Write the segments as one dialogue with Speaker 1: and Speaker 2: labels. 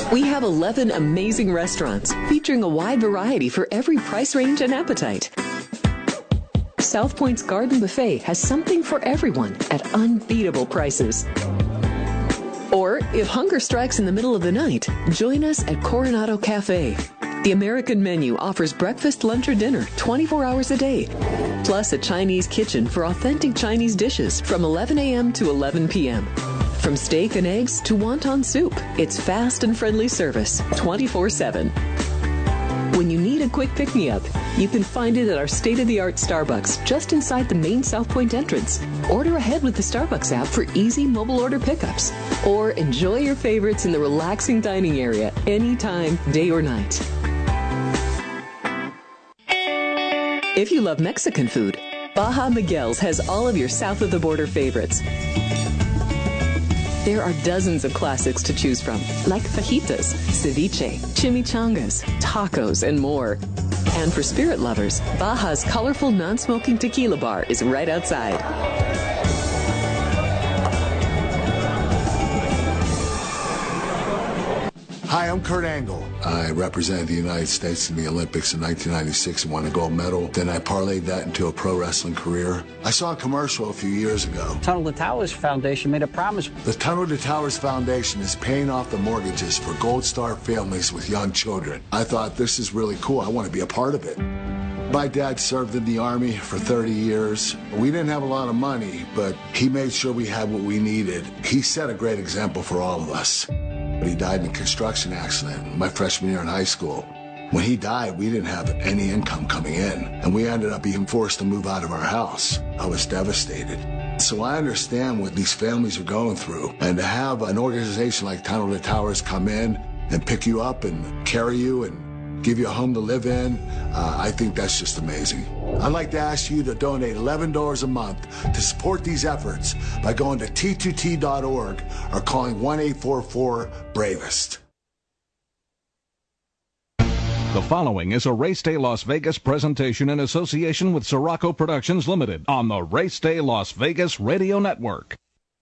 Speaker 1: We have 11 amazing restaurants featuring a wide variety for every price range and appetite. South Point's Garden Buffet has something for everyone at unbeatable prices. Or, if hunger strikes in the middle of the night, join us at Coronado Cafe. The American menu offers breakfast, lunch, or dinner 24 hours a day, plus a Chinese kitchen for authentic Chinese dishes from 11 a.m. to 11 p.m. From steak and eggs to wonton soup, it's fast and friendly service 24/7. When you need a quick pick-me-up, you can find it at our state-of-the-art Starbucks just inside the main South Point entrance. Order ahead with the Starbucks app for easy mobile order pickups. Or enjoy your favorites in the relaxing dining area anytime, day or night. If you love Mexican food, Baja Miguel's has all of your south-of-the-border favorites. There are dozens of classics to choose from, like fajitas, ceviche, chimichangas, tacos, and more. And for spirit lovers, Baja's colorful non-smoking tequila bar is right outside.
Speaker 2: Hi, I'm Kurt Angle. I represented the United States in the Olympics in 1996 and won a gold medal. Then I parlayed that into a pro wrestling career. I saw a commercial a few years ago.
Speaker 3: Tunnel to Towers Foundation made a promise.
Speaker 2: The Tunnel to Towers Foundation is paying off the mortgages for Gold Star families with young children. I thought, this is really cool. I want to be a part of it. My dad served in the Army for 30 years. We didn't have a lot of money, but he made sure we had what we needed. He set a great example for all of us. But he died in a construction accident my freshman year in high school. When he died, we didn't have any income coming in, and we ended up being forced to move out of our house. I was devastated. So I understand what these families are going through, and to have an organization like Tunnel to Towers come in and pick you up and carry you and give you a home to live in, I think that's just amazing. I'd like to ask you to donate $11 a month to support these efforts by going to T2T.org or calling 1-844-BRAVEST.
Speaker 4: The following is a Race Day Las Vegas presentation in association with Sirocco Productions Limited on the Race Day Las Vegas Radio Network.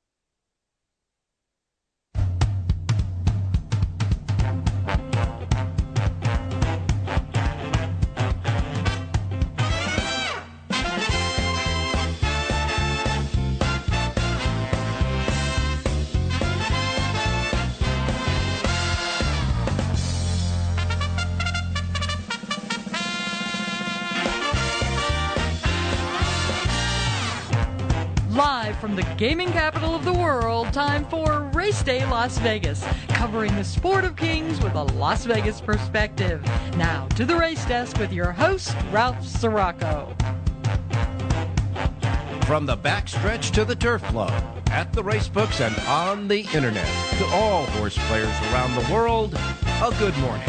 Speaker 5: Live from the gaming capital of the world, time for Race Day Las Vegas, covering the sport of kings with a Las Vegas perspective. Now to the race desk with your host, Ralph Sirocco.
Speaker 6: From the backstretch to the turf flow, at the racebooks and on the internet, to all horse players around the world, a good morning.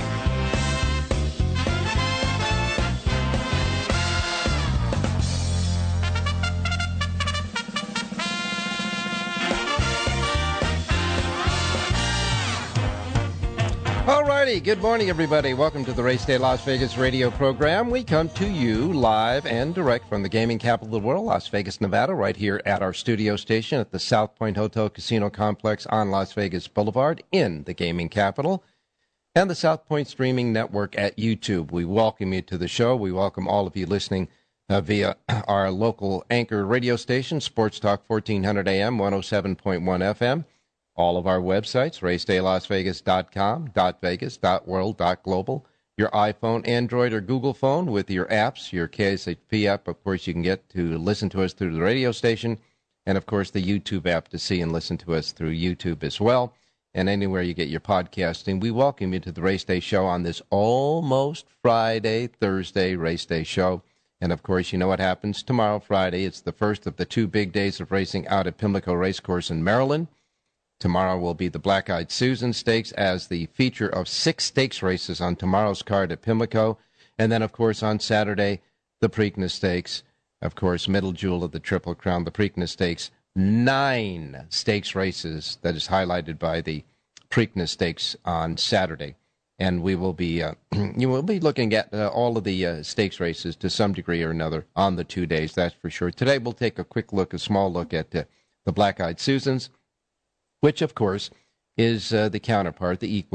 Speaker 6: Alrighty, good morning everybody. Welcome to the Race Day Las Vegas radio program. We come to you live and direct from the gaming capital of the world, Las Vegas, Nevada, right here at our studio station at the South Point Hotel Casino Complex on Las Vegas Boulevard in the gaming capital, and the South Point Streaming Network at YouTube. We welcome you to the show. We welcome all of you listening via our local anchor radio station, Sports Talk 1400 AM, 107.1 FM. All of our websites, racedaylasvegas.com, .vegas, .world, .global. Your iPhone, Android, or Google phone with your apps, your KSHP app, of course, you can get to listen to us through the radio station, and, of course, the YouTube app to see and listen to us through YouTube as well, and anywhere you get your podcasting. We welcome you to the Race Day Show on this almost Friday, Thursday Race Day Show. And, of course, you know what happens tomorrow, Friday. It's the first of the 2 big days of racing out at Pimlico Racecourse in Maryland. Tomorrow will be the Black-Eyed Susan Stakes as the feature of 6 stakes races on tomorrow's card at Pimlico. And then, of course, on Saturday, the Preakness Stakes. Of course, middle jewel of the Triple Crown, the Preakness Stakes. 9 stakes races that is highlighted by the Preakness Stakes on Saturday. And we will be, you will be looking at all of the stakes races to some degree or another on the 2 days, that's for sure. Today we'll take a quick look, a small look at the Black-Eyed Susans, which, of course, is the counterpart, the equal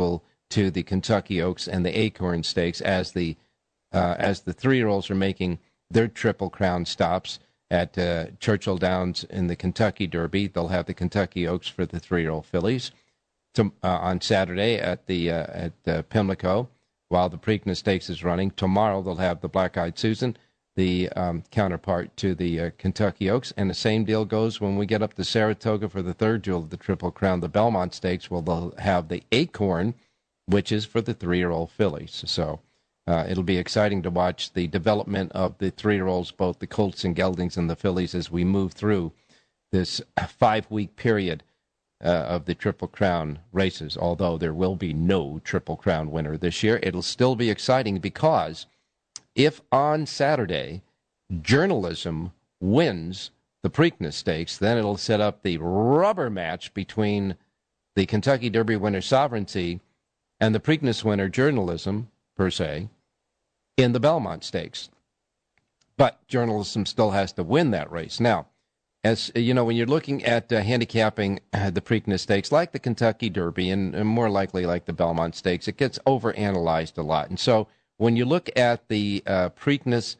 Speaker 6: to the Kentucky Oaks and the Acorn Stakes as the 3-year-olds are making their Triple Crown stops at Churchill Downs in the Kentucky Derby. They'll have the Kentucky Oaks for the 3-year-old fillies on Saturday at Pimlico while the Preakness Stakes is running. Tomorrow they'll have the Black-Eyed Susan, the counterpart to the Kentucky Oaks, and the same deal goes when we get up to Saratoga for the 3rd jewel of the Triple Crown, the Belmont Stakes. They'll have the Acorn, which is for the 3-year-old fillies. So it'll be exciting to watch the development of the 3-year-olds, both the colts and geldings and the fillies, as we move through this 5-week period of the Triple Crown races. Although there will be no Triple Crown winner this year, it'll still be exciting because if on Saturday Journalism wins the Preakness Stakes, then it'll set up the rubber match between the Kentucky Derby winner Sovereignty and the Preakness winner Journalism, per se, in the Belmont Stakes. But Journalism still has to win that race. Now, as you know, when you're looking at handicapping the Preakness Stakes, like the Kentucky Derby and more likely like the Belmont Stakes, it gets overanalyzed a lot. And so when you look at the Preakness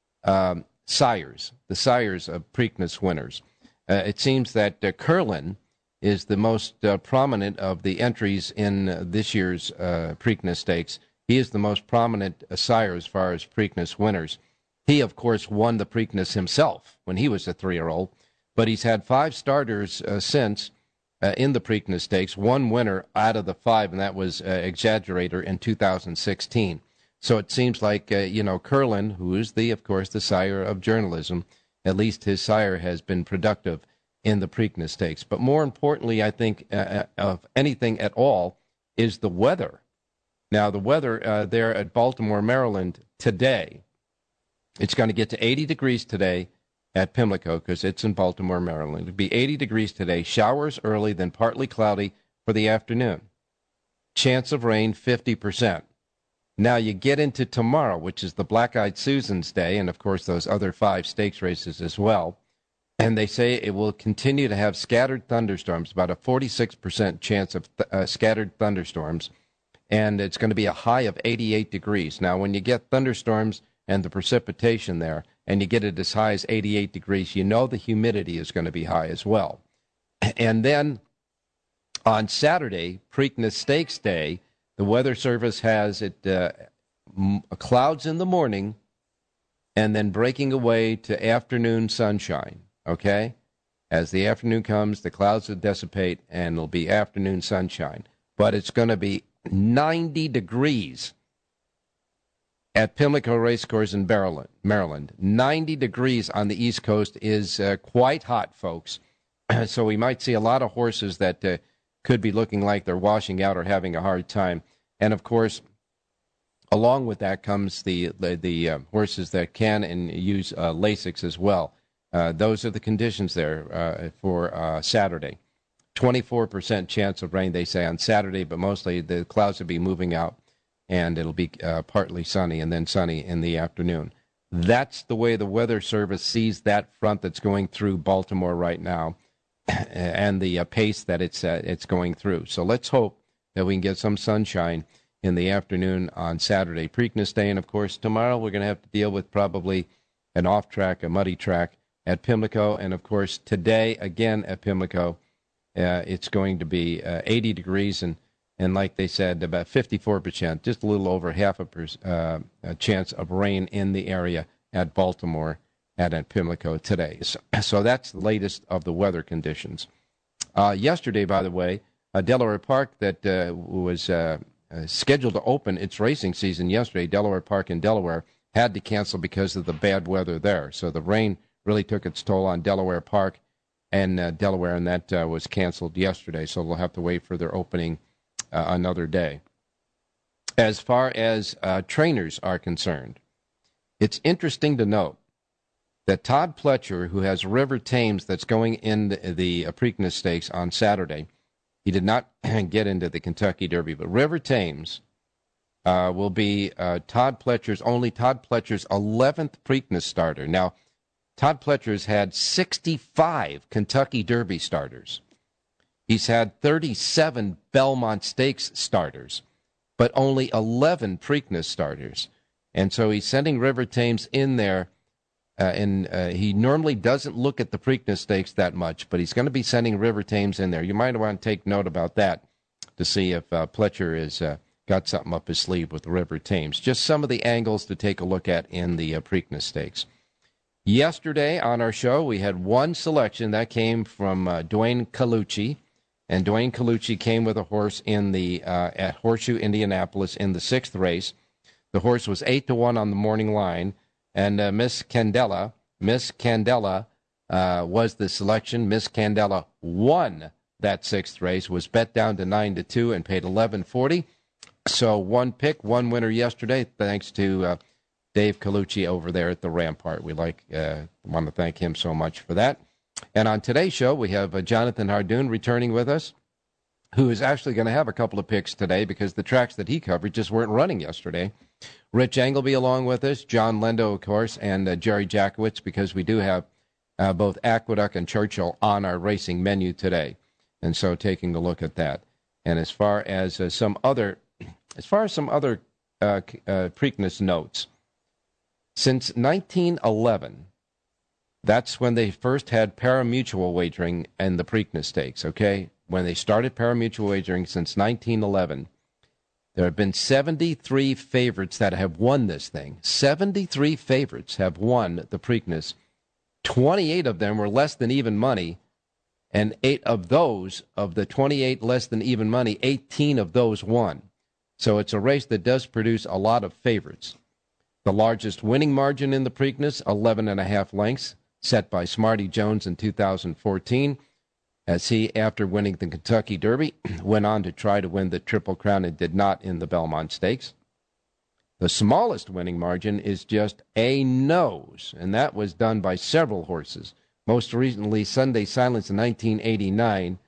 Speaker 6: sires, the sires of Preakness winners, it seems that Curlin is the most prominent of the entries in this year's Preakness Stakes. He is the most prominent sire as far as Preakness winners. He, of course, won the Preakness himself when he was a 3-year-old, but he's had 5 starters since in the Preakness Stakes, 1 winner out of the 5, and that was Exaggerator in 2016. So it seems like, Curlin, who is, of course, the sire of Journalism, at least his sire has been productive in the Preakness Stakes. But more importantly, I think, of anything at all, is the weather. Now, the weather there at Baltimore, Maryland today, it's going to get to 80 degrees today at Pimlico because it's in Baltimore, Maryland. It'll be 80 degrees today, showers early, then partly cloudy for the afternoon. Chance of rain, 50%. Now you get into tomorrow, which is the Black-Eyed Susan's Day, and of course those other 5 stakes races as well. And they say it will continue to have scattered thunderstorms, about a 46% chance of scattered thunderstorms. And it's going to be a high of 88 degrees. Now, when you get thunderstorms and the precipitation there, and you get it as high as 88 degrees, you know the humidity is going to be high as well. And then on Saturday, Preakness Stakes Day, the Weather Service has it clouds in the morning and then breaking away to afternoon sunshine, okay? As the afternoon comes, the clouds will dissipate and it'll be afternoon sunshine. But it's going to be 90 degrees at Pimlico Racecourse in Maryland. 90 degrees on the East Coast is quite hot, folks. So we might see a lot of horses that could be looking like they're washing out or having a hard time. And, of course, along with that comes the horses that can and use Lasix as well. Those are the conditions there for Saturday. 24% chance of rain, they say, on Saturday, but mostly the clouds will be moving out, and it'll be partly sunny and then sunny in the afternoon. That's the way the Weather Service sees that front that's going through Baltimore right now and the pace that it's going through. So let's hope that we can get some sunshine in the afternoon on Saturday, Preakness Day. And, of course, tomorrow we're going to have to deal with probably an off-track, a muddy track at Pimlico. And, of course, today, again at Pimlico, it's going to be 80 degrees and like they said, about 54%, just a little over half a chance of rain in the area at Baltimore and at Pimlico today. So that's the latest of the weather conditions. Yesterday, by the way, Delaware Park that was scheduled to open its racing season yesterday, Delaware Park in Delaware, had to cancel because of the bad weather there. So the rain really took its toll on Delaware Park and Delaware, and that was canceled yesterday. So we'll have to wait for their opening another day. As far as trainers are concerned, it's interesting to note that Todd Pletcher, who has River Thames that's going in the Preakness Stakes on Saturday, he did not get into the Kentucky Derby, but River Thames will be Todd Pletcher's 11th Preakness starter. Now, Todd Pletcher's had 65 Kentucky Derby starters. He's had 37 Belmont Stakes starters. but only 11 Preakness starters. And so he's sending River Thames in there, and he normally doesn't look at the Preakness Stakes that much, but he's going to be sending River Thames in there. You might want to take note about that to see if Pletcher has got something up his sleeve with River Thames. Just some of the angles to take a look at in the Preakness Stakes. Yesterday on our show, we had one selection that came from Dwayne Colucci, and Dwayne Colucci came with a horse in the at Horseshoe Indianapolis in the 6th race. The horse was 8-1 on the morning line, and Miss Candela was the selection. Miss Candela won that 6th race, was bet down to 9-2 and paid $11.40. So one pick, one winner yesterday, thanks to Dave Colucci over there at the Rampart. We want to thank him so much for that. And on today's show, we have Jonathan Hardoon returning with us, who is actually going to have a couple of picks today because the tracks that he covered just weren't running yesterday. Rich Engelby along with us, John Lendo, of course, and Jerry Jackowitz, because we do have both Aqueduct and Churchill on our racing menu today. And so taking a look at that. And as far as some other Preakness notes, since 1911, that's when they first had pari-mutuel wagering and the Preakness Stakes, okay? When they started pari-mutuel wagering since 1911, there have been 73 favorites that have won this thing. 73 favorites have won the Preakness. 28 of them were less than even money, and 8 of those, of the 28 less than even money, 18 of those won. So it's a race that does produce a lot of favorites. The largest winning margin in the Preakness, 11.5 lengths, set by Smarty Jones in 2014, as he, after winning the Kentucky Derby, went on to try to win the Triple Crown and did not in the Belmont Stakes. The smallest winning margin is just a nose, and that was done by several horses. Most recently, Sunday Silence in 1989,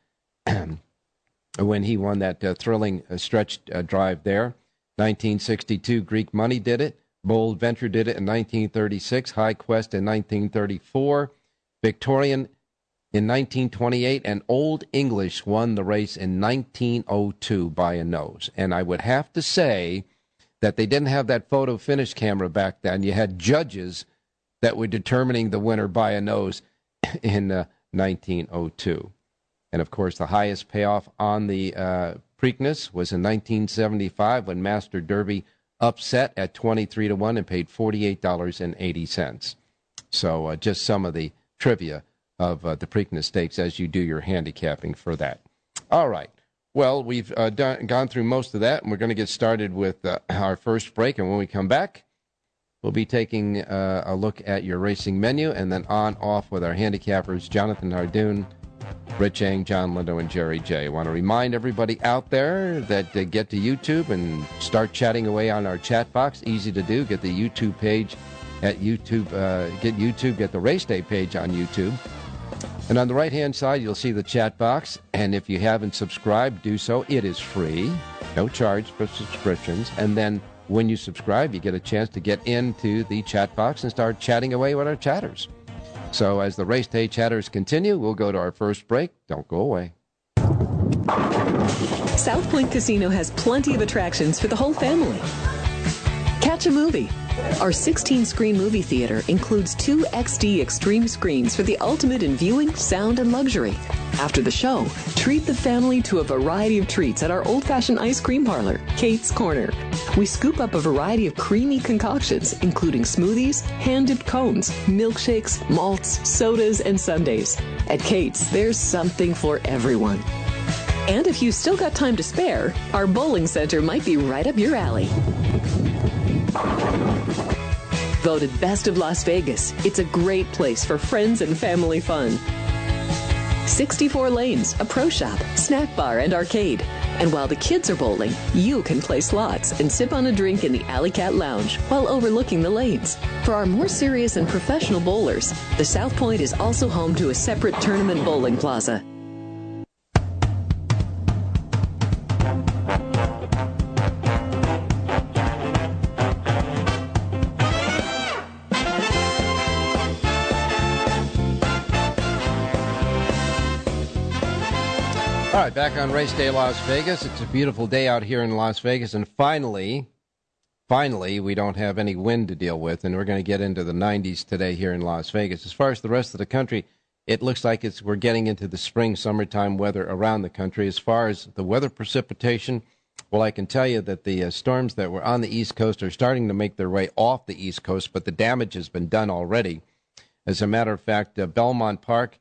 Speaker 6: when he won that thrilling stretch drive there. 1962, Greek Money did it. Bold Venture did it in 1936, High Quest in 1934, Victorian in 1928, and Old English won the race in 1902 by a nose. And I would have to say that they didn't have that photo finish camera back then. You had judges that were determining the winner by a nose in 1902. And, of course, the highest payoff on the Preakness was in 1975 when Master Derby upset at 23-1 and paid $48.80. So just some of the trivia of the Preakness Stakes as you do your handicapping for that. All right. Well, we've gone through most of that, and we're going to get started with our first break. And when we come back, we'll be taking a look at your racing menu and then off with our handicappers, Jonathan Hardoon, Rich Eng, John Lindo, and Jerry J. I want to remind everybody out there that get to YouTube and start chatting away on our chat box. Easy to do. Get the YouTube page at YouTube. Get the Race Day page on YouTube. And on the right-hand side, you'll see the chat box. And if you haven't subscribed, do so. It is free. No charge for subscriptions. And then when you subscribe, you get a chance to get into the chat box and start chatting away with our chatters. So as the Race Day chatters continue, we'll go to our first break. Don't go away.
Speaker 1: South Point Casino has plenty of attractions for the whole family. Catch a movie. Our 16-screen movie theater includes 2 XD Extreme screens for the ultimate in viewing, sound, and luxury. After the show, treat the family to a variety of treats at our old-fashioned ice cream parlor, Kate's Corner. We scoop up a variety of creamy concoctions, including smoothies, hand-dipped cones, milkshakes, malts, sodas, and sundaes. At Kate's, there's something for everyone. And if you've still got time to spare, our bowling center might be right up your alley. Voted Best of Las Vegas, it's a great place for friends and family fun. 64 lanes, a pro shop, snack bar, and arcade. And while the kids are bowling, you can play slots and sip on a drink in the Alley Cat Lounge while overlooking the lanes. For our more serious and professional bowlers, the South Point is also home to a separate tournament bowling plaza.
Speaker 6: All right, back on Race Day Las Vegas. It's a beautiful day out here in Las Vegas, and finally, we don't have any wind to deal with, and we're going to get into the 90s today here in Las Vegas. As far as the rest of the country, it looks like we're getting into the spring, summertime weather around the country. As far as the weather precipitation, well, I can tell you that the storms that were on the East Coast are starting to make their way off the East Coast, but the damage has been done already. As a matter of fact, Belmont Park,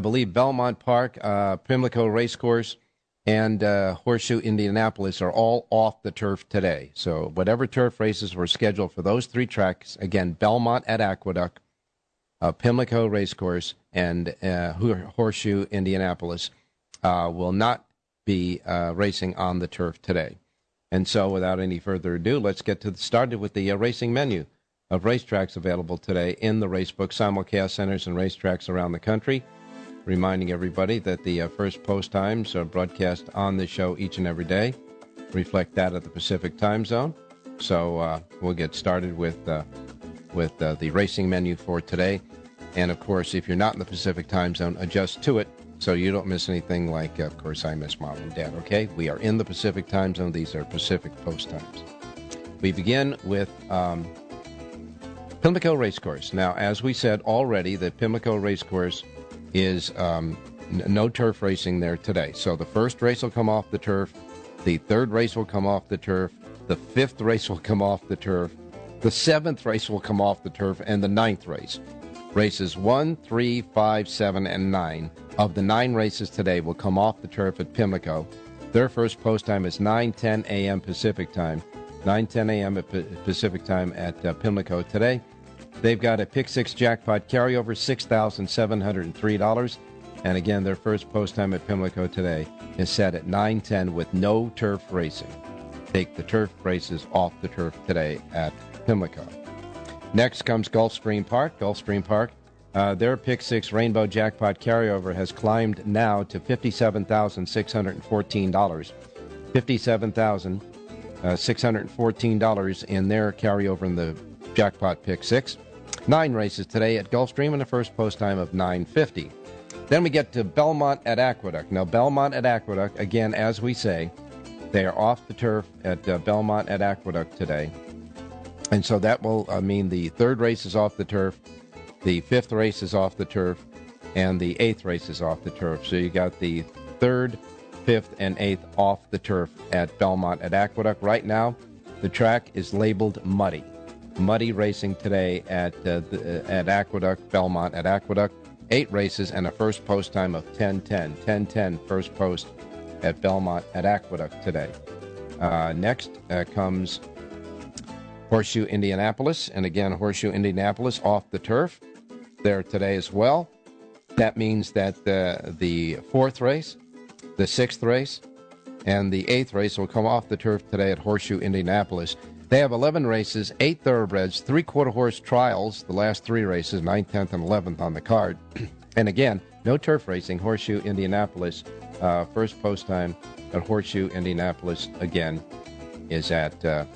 Speaker 6: Pimlico Racecourse, and Horseshoe Indianapolis are all off the turf today. So whatever turf races were scheduled for those three tracks, again, Belmont at Aqueduct, Pimlico Racecourse, and Horseshoe Indianapolis will not be racing on the turf today. And so without any further ado, let's get started with the racing menu of racetracks available today in the Racebook simulcast centers and racetracks around the country. Reminding everybody that the first post times are broadcast on the show each and every day, reflect that at the Pacific time zone. So we'll get started with the racing menu for today. And, of course, if you're not in the Pacific time zone, adjust to it so you don't miss anything like, of course, I miss Mom and Dad, okay? We are in the Pacific time zone. These are Pacific post times. We begin with Pimlico Racecourse. Now, as we said already, the Pimlico Racecourse is no turf racing there today. So the first race will come off the turf, the third race will come off the turf, the fifth race will come off the turf, the seventh race will come off the turf, and the ninth race. Races 1, 3, 5, 7, and 9 of the 9 races today will come off the turf at Pimlico. Their first post time is 9:10 a.m. Pacific time. 9:10 a.m. Pacific time at Pimlico today. They've got a Pick 6 jackpot carryover, $6,703. And again, their first post time at Pimlico today is set at 9:10 with no turf racing. Take the turf races off the turf today at Pimlico. Next comes Gulfstream Park. Gulfstream Park, their Pick 6 Rainbow Jackpot carryover has climbed now to $57,614. $57,614 in their carryover in the Jackpot Pick 6. 9 races today at Gulfstream and a first post time of 9:50. Then we get to Belmont at Aqueduct. Now, Belmont at Aqueduct, again, as we say, they are off the turf at Belmont at Aqueduct today. And so that will mean the third race is off the turf, the fifth race is off the turf, and the eighth race is off the turf. So you got the third, fifth, and eighth off the turf at Belmont at Aqueduct. Right now, the track is labeled muddy. Muddy racing today at Aqueduct, Belmont at Aqueduct. 8 races and a first post time of 10:10. 10:10 first post at Belmont at Aqueduct today. Next comes Horseshoe Indianapolis. And again, Horseshoe Indianapolis off the turf there today as well. That means that the fourth race, the sixth race, and the eighth race will come off the turf today at Horseshoe Indianapolis. They have 11 races, 8 thoroughbreds, 3/4 horse trials, the last 3 races, 9th, 10th, and 11th on the card. And again, no turf racing. Horseshoe Indianapolis, first post time at Horseshoe Indianapolis, again, is at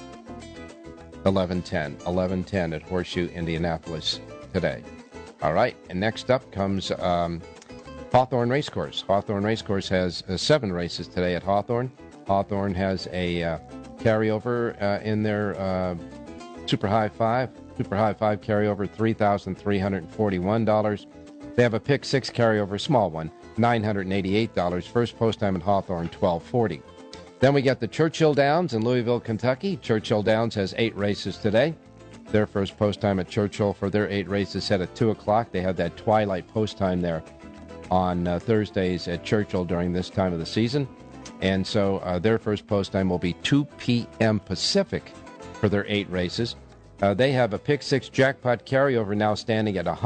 Speaker 6: 11:10. 11:10 at Horseshoe Indianapolis today. All right, and next up comes Hawthorne Racecourse. Hawthorne Racecourse has 7 races today at Hawthorne. Hawthorne has a carryover in their Super High Five carryover, $3,341. They have a Pick 6 carryover, small one, $988. First post time at Hawthorne, $1,240. Then we get the Churchill Downs in Louisville, Kentucky. Churchill Downs has 8 races today. Their first post time at Churchill for their 8 races set at 2 o'clock. They have that twilight post time there on Thursdays at Churchill during this time of the season. And so their first post time will be 2 p.m. Pacific for their 8 races. They have a Pick 6 jackpot carryover now standing at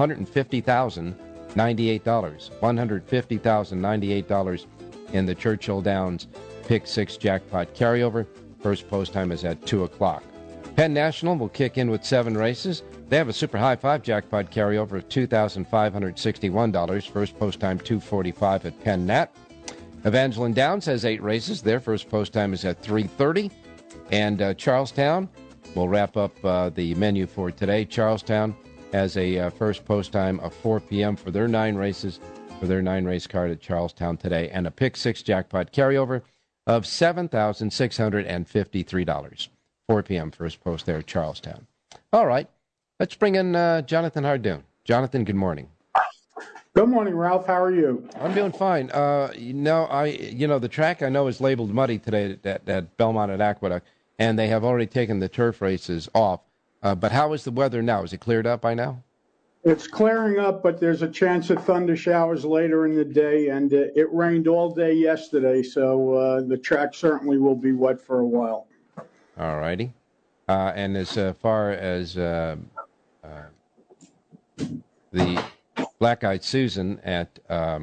Speaker 6: $150,098. $150,098 in the Churchill Downs Pick 6 jackpot carryover. First post time is at 2 o'clock. Penn National will kick in with 7 races. They have a Super High 5 jackpot carryover of $2,561. First post time $245 at Penn Nat. Evangeline Downs has 8 races. Their first post time is at 3:30. And Charlestown will wrap up the menu for today. Charlestown has a first post time of 4 p.m. for their 9 races. for their 9-race card at Charlestown today, and a pick 6 jackpot carryover of $7,653. 4 p.m. first post there at Charlestown. All right, let's bring in Jonathan Hardoon. Jonathan, good morning.
Speaker 7: Good morning, Ralph. How are you?
Speaker 6: I'm doing fine. The track I know is labeled muddy today at Belmont at Aqueduct, and they have already taken the turf races off. But how is the weather now? Is it cleared up by now?
Speaker 7: It's clearing up, but there's a chance of thunder showers later in the day, and it rained all day yesterday, so the track certainly will be wet for a while.
Speaker 6: All righty. And as far as the Black-Eyed Susan at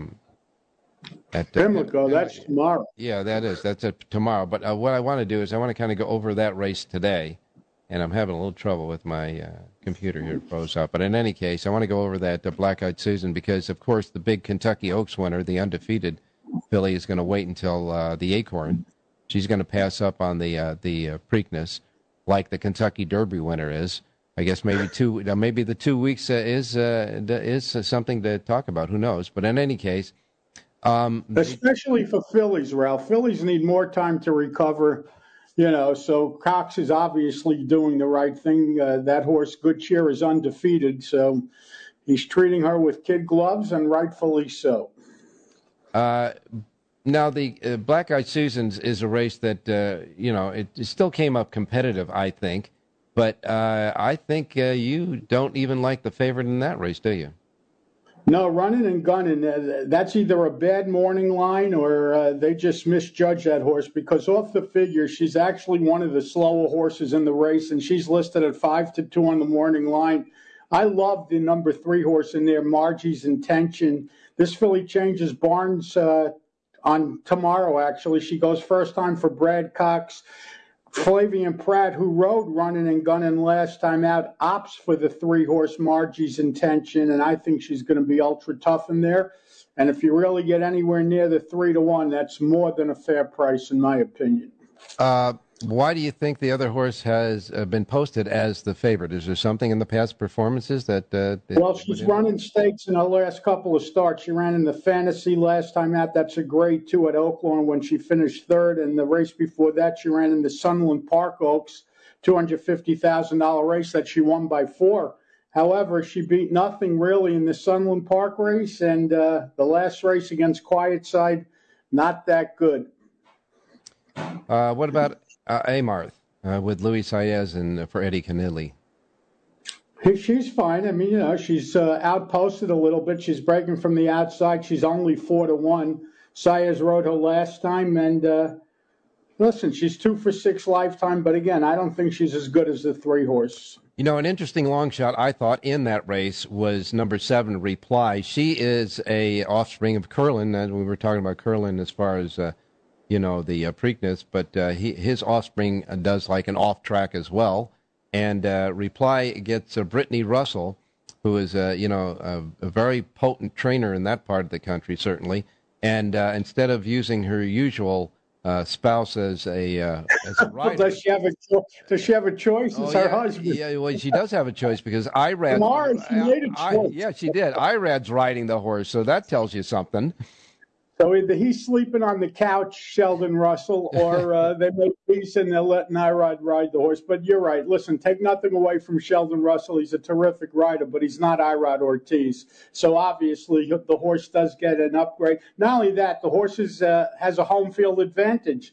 Speaker 7: Pimlico, that's tomorrow.
Speaker 6: Yeah, that is. That's tomorrow. But what I want to do is I want to kind of go over that race today, and I'm having a little trouble with my computer here. It froze up. But in any case, I want to go over that Black-Eyed Susan because, of course, the big Kentucky Oaks winner, the undefeated filly, is going to wait until the Acorn. She's going to pass up on the Preakness, like the Kentucky Derby winner is. I guess maybe the 2 weeks is something to talk about. Who knows? But in any case,
Speaker 7: especially for fillies, Ralph. Fillies need more time to recover. So Cox is obviously doing the right thing. That horse, Good Cheer, is undefeated, so he's treating her with kid gloves, and rightfully so.
Speaker 6: Now, the Black-Eyed Susans is a race that, it still came up competitive, I think. But I think you don't even like the favorite in that race, do you?
Speaker 7: No, Running and Gunning, that's either a bad morning line or they just misjudged that horse because off the figure, she's actually one of the slower horses in the race, and she's listed at 5-2 on the morning line. I love the number 3 horse in there, Margie's Intention. This filly changes barns on tomorrow, actually. She goes first time for Brad Cox. Flavian Pratt, who rode Running and Gunning last time out, opts for the 3-horse Margie's Intention, and I think she's going to be ultra tough in there. And if you really get anywhere near the 3-1, that's more than a fair price, in my opinion.
Speaker 6: Why do you think the other horse has been posted as the favorite? Is there something in the past performances that...
Speaker 7: well, she's running stakes in her last couple of starts. She ran in the Fantasy last time out. That's a grade 2 at Oaklawn when she finished third. And the race before that, she ran in the Sunland Park Oaks, $250,000 race that she won by 4. However, she beat nothing really in the Sunland Park race. And the last race against Quiet Side, not that good.
Speaker 6: What about... Amarth with Luis Saez and for Eddie Canelli.
Speaker 7: She's fine. I mean, she's outposted a little bit. She's breaking from the outside. She's only 4-1. Saez rode her last time, and listen, she's 2 for 6 lifetime. But again, I don't think she's as good as the 3-horse.
Speaker 6: An interesting long shot I thought in that race was number 7, Reply. She is a offspring of Curlin, and we were talking about Curlin as far as. The Preakness, but his offspring does like an off track as well. And Reply gets Brittany Russell, who is a very potent trainer in that part of the country, certainly. And instead of using her usual spouse as a rider,
Speaker 7: does she have a choice? It's her husband.
Speaker 6: Yeah, well, she does have a choice because Irad.
Speaker 7: Tomorrow she made a choice.
Speaker 6: Yeah, she did. Irad's riding the horse, so that tells you something.
Speaker 7: So either he's sleeping on the couch, Sheldon Russell, or they make peace and they're letting Irad ride the horse. But you're right. Listen, take nothing away from Sheldon Russell. He's a terrific rider, but he's not Irad Ortiz. So obviously the horse does get an upgrade. Not only that, the horse has a home field advantage.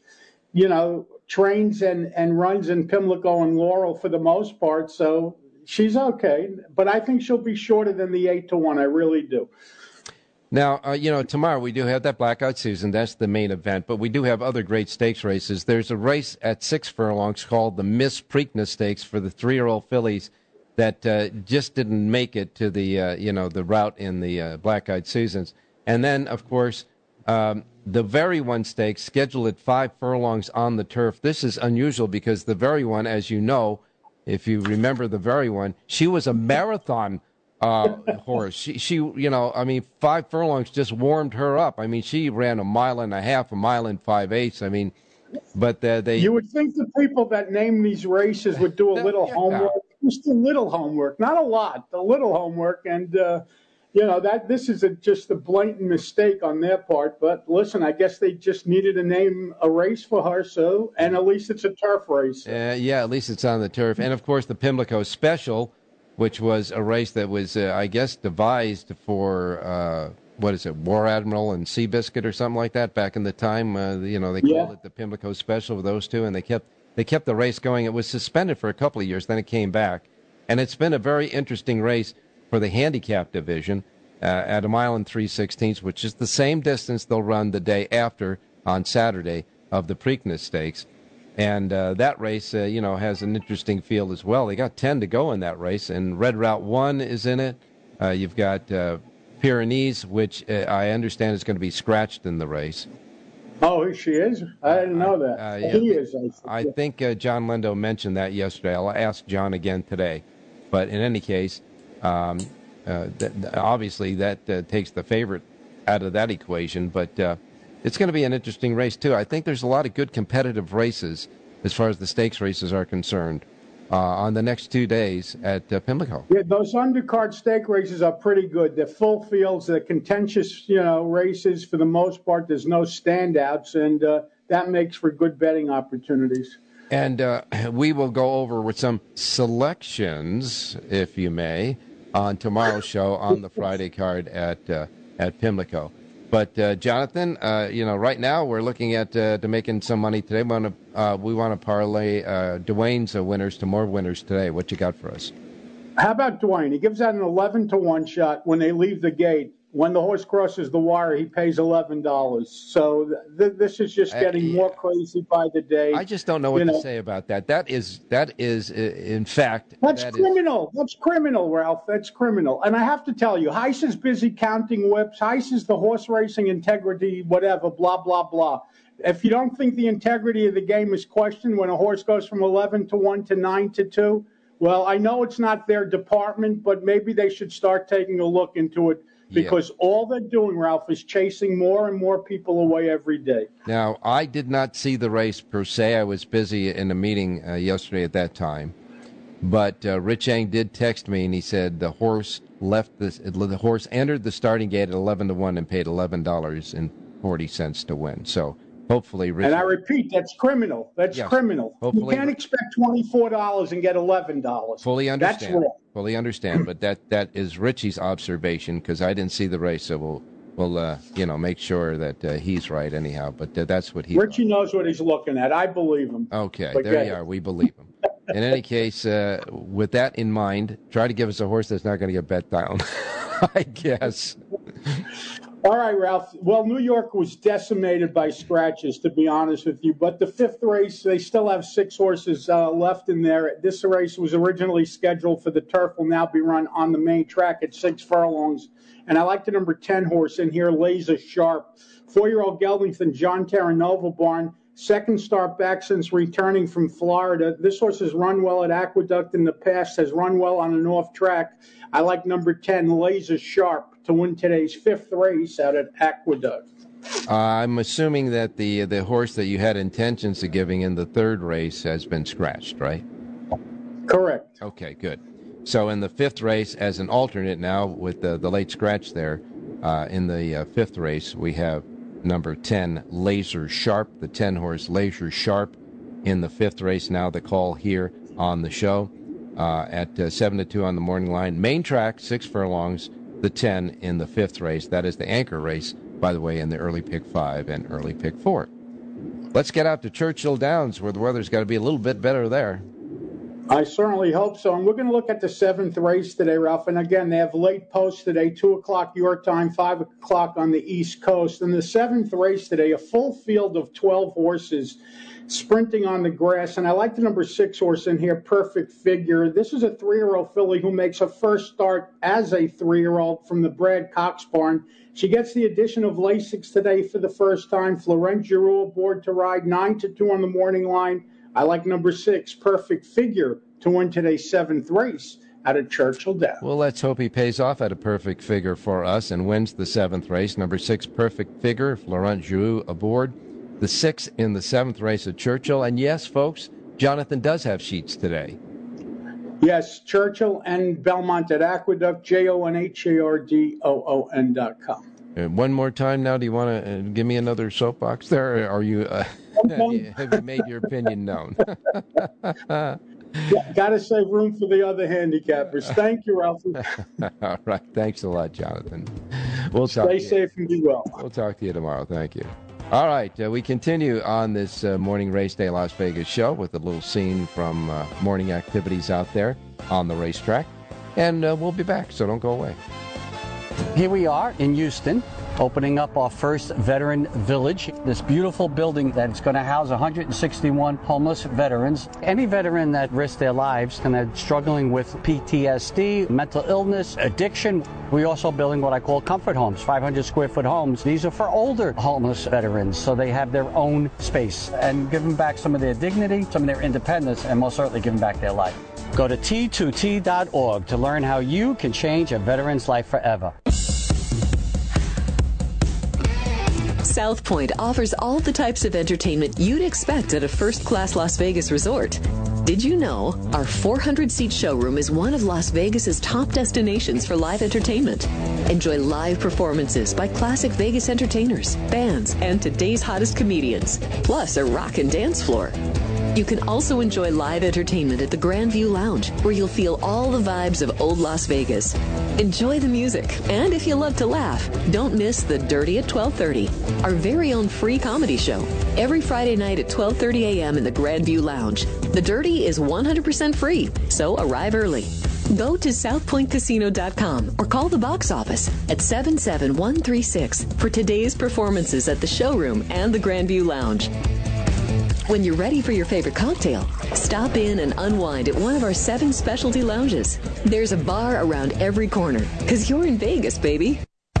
Speaker 7: Trains and runs in Pimlico and Laurel for the most part. So she's okay. But I think she'll be shorter than the 8-1. I really do.
Speaker 6: Now, tomorrow we do have that Black-Eyed Susan. That's the main event. But we do have other great stakes races. There's a race at 6 furlongs called the Miss Preakness Stakes for the 3-year-old fillies that just didn't make it to the, the route in the Black-Eyed Susans. And then, of course, the Very One Stakes scheduled at 5 furlongs on the turf. This is unusual because the Very One, as you know, if you remember the Very One, she was a marathon horse. She 5 furlongs just warmed her up. I mean, she ran 1.5 miles, 1.5 miles and 5/8. But they. You
Speaker 7: would think the people that name these races would do a little homework, just a little homework, not a lot, a little homework, and This is just a blatant mistake on their part. But listen, I guess they just needed to name a race for her, and at least it's a turf race.
Speaker 6: At least it's on the turf. And, of course, the Pimlico Special, which was a race that was, I guess, devised for, War Admiral and Seabiscuit or something like that back in the time. They called it the Pimlico Special with those two, and they kept the race going. It was suspended for a couple of years, then it came back. And it's been a very interesting race for the handicap division at 1 mile and 3/16, which is the same distance they'll run the day after on Saturday of the Preakness Stakes. And that race, has an interesting field as well. They got 10 to go in that race, and Red Route 1 is in it. You've got Pyrenees, which I understand is going to be scratched in the race.
Speaker 7: Oh, she is? I didn't know that. He is.
Speaker 6: I think John Lindo mentioned that yesterday. I'll ask John again today. But in any case, obviously that takes the favorite out of that equation. But it's going to be an interesting race, too. I think there's a lot of good competitive races as far as the stakes races are concerned on the next 2 days at Pimlico.
Speaker 7: Yeah, those undercard stake races are pretty good. They're full fields. They're contentious, races for the most part. There's no standouts, and that makes for good betting opportunities.
Speaker 6: And we will go over with some selections, if you may, on tomorrow's show on the Friday card at Pimlico. But Jonathan, right now we're looking at to making some money today. We want to parlay Dwayne's winners to more winners today. What you got for us?
Speaker 7: How about Dwayne? He gives out an 11-1 shot when they leave the gate. When the horse crosses the wire, he pays $11. So this is just getting more crazy by the day.
Speaker 6: I just don't know what to say about that. That is, in fact,
Speaker 7: that's criminal. That's criminal, Ralph. That's criminal. And I have to tell you, Heiss is busy counting whips. Heiss is the horse racing integrity, whatever, blah, blah, blah. If you don't think the integrity of the game is questioned when a horse goes from 11-1 to 9-2, well, I know it's not their department, but maybe they should start taking a look into it. Because all they're doing, Ralph, is chasing more and more people away every day.
Speaker 6: Now, I did not see the race per se. I was busy in a meeting yesterday at that time. But Rich Yang did text me, and he said the horse entered the starting gate at 11-1 and paid $11.40 to win. So hopefully, Rich.
Speaker 7: And I repeat, that's criminal. That's criminal. Hopefully, you can't expect $24 and get $11.
Speaker 6: Fully understand.
Speaker 7: That's wrong.
Speaker 6: Fully understand, but that is Richie's observation because I didn't see the race, so we'll make sure that he's right anyhow. But that's what he.
Speaker 7: Richie knows what he's looking at. I believe him.
Speaker 6: Okay, there you are. We believe him. In any case, with that in mind, try to give us a horse that's not going to get bet down. I guess.
Speaker 7: All right, Ralph. Well, New York was decimated by scratches, to be honest with you. But the fifth race, they still have 6 horses left in there. This race was originally scheduled for the turf, will now be run on the main track at 6 furlongs. And I like the number 10 horse in here, Laser Sharp. 4-year-old Geldington, John Terranova barn. Second start back since returning from Florida. This horse has run well at Aqueduct in the past, has run well on an off track. I like number 10, Laser Sharp, to win today's 5th race out at Aqueduct.
Speaker 6: I'm assuming that the horse that you had intentions of giving in the 3rd race has been scratched, right?
Speaker 7: Correct.
Speaker 6: Okay, good. So in the 5th race, as an alternate now with the late scratch there, in the 5th race, we have number 10, Laser Sharp, the 10 horse Laser Sharp in the 5th race. Now the call here on the show at 7-2 on the morning line. Main track, 6 furlongs, the 10 in the 5th race. That is the anchor race, by the way, in the early pick 5 and early pick 4. Let's get out to Churchill Downs, where the weather's got to be a little bit better there.
Speaker 7: I certainly hope so. And we're going to look at the 7th race today, Ralph. And again, they have late post today, 2 o'clock your time, 5 o'clock on the East Coast. And the 7th race today, a full field of 12 horses sprinting on the grass. And I like the number 6 horse in here, Perfect Figure. This is a 3-year-old filly who makes her first start as a 3-year-old from the Brad Cox barn. She gets the addition of Lasix today for the first time. Florent Giroux aboard to ride, 9-2 on the morning line. I like number 6, Perfect Figure, to win today's 7th race out of Churchill Downs.
Speaker 6: Well, let's hope he pays off at a Perfect Figure for us and wins the 7th race. Number 6, Perfect Figure, Florent Giroux aboard. The 6th in the 7th race at Churchill. And yes, folks, Jonathan does have sheets today.
Speaker 7: Yes, Churchill and Belmont at Aqueduct, JONHARDOON.com.
Speaker 6: One more time now, do you want to give me another soapbox there, or are you, have you made your opinion known?
Speaker 7: Got to save room for the other handicappers. Thank you, Ralphie.
Speaker 6: All right. Thanks a lot, Jonathan.
Speaker 7: Stay safe and be well.
Speaker 6: We'll talk to you tomorrow. Thank you. All right. We continue on this morning Race Day Las Vegas show with a little scene from morning activities out there on the racetrack. And we'll be back, so don't go away.
Speaker 3: Here we are in Houston, opening up our first veteran village. This beautiful building that's going to house 161 homeless veterans. Any veteran that risks their lives and are struggling with PTSD, mental illness, addiction. We're also building what I call comfort homes, 500 square foot homes. These are for older homeless veterans, so they have their own space and give them back some of their dignity, some of their independence, and most certainly give them back their life. Go to T2T.org to learn how you can change a veteran's life forever.
Speaker 1: South Point offers all the types of entertainment you'd expect at a first-class Las Vegas resort. Did you know our 400-seat showroom is one of Las Vegas's top destinations for live entertainment? Enjoy live performances by classic Vegas entertainers, bands, and today's hottest comedians, plus a rock and dance floor. You can also enjoy live entertainment at the Grandview Lounge, where you'll feel all the vibes of old Las Vegas. Enjoy the music, and if you love to laugh, don't miss The Dirty at 12:30, our very own free comedy show, every Friday night at 12:30 a.m. in the Grandview Lounge. The Dirty is 100% free, so arrive early. Go to southpointcasino.com or call the box office at 77136 for today's performances at the showroom and the Grandview Lounge. When you're ready for your favorite cocktail, stop in and unwind at one of our 7 specialty lounges. There's a bar around every corner, because you're in Vegas, baby.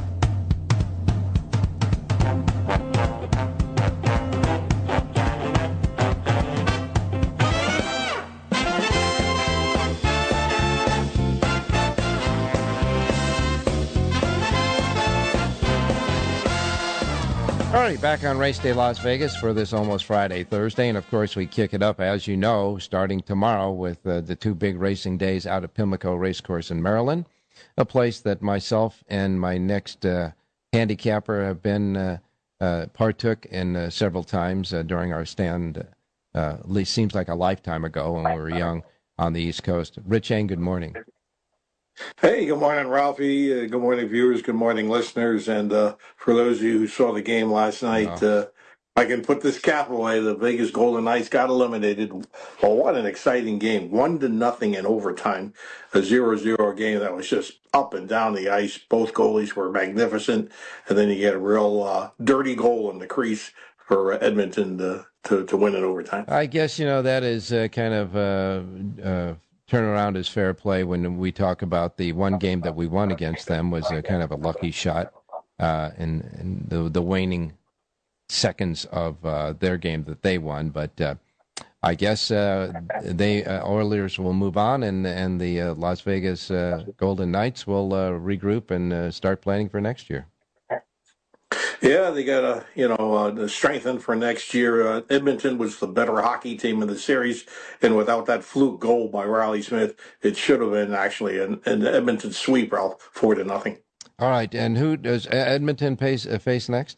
Speaker 6: All right, back on Race Day Las Vegas for this almost Friday, Thursday. And, of course, we kick it up, as you know, starting tomorrow with the 2 big racing days out at Pimlico Racecourse in Maryland, a place that myself and my next handicapper have been partook in several times during our stand, at least seems like a lifetime ago when we were young on the East Coast. Rich Eng, good morning.
Speaker 8: Hey, good morning, Ralphie. Good morning, viewers. Good morning, listeners. And for those of you who saw the game last night, I can put this cap away. The Vegas Golden Knights got eliminated. Well, what an exciting game. 1-0 in overtime. A 0-0 game that was just up and down the ice. Both goalies were magnificent. And then you get a real dirty goal in the crease for Edmonton to win in overtime.
Speaker 6: I guess, that is kind of turnaround is fair play when we talk about the one game that we won against them was a kind of a lucky shot in the waning seconds of their game that they won. But I guess Oilers will move on, and the Las Vegas Golden Knights will regroup and start planning for next year.
Speaker 8: Yeah, they got to strengthen for next year. Edmonton was the better hockey team in the series, and without that fluke goal by Riley Smith, it should have been actually an Edmonton sweep, Ralph, 4-0.
Speaker 6: All right, and who does Edmonton face next?